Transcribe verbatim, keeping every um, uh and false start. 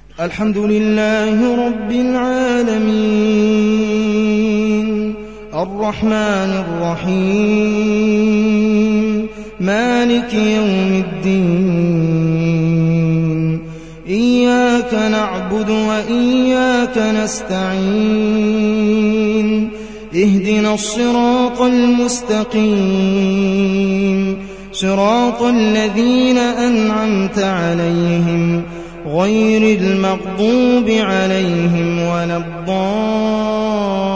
الحمد لله رب العالمين الرحمن الرحيم مالك يوم الدين إياك نعبد وإياك نستعين اهدنا الصراط المستقيم صراط الذين أنعمت عليهم غير المغضوب عليهم ولا الضالين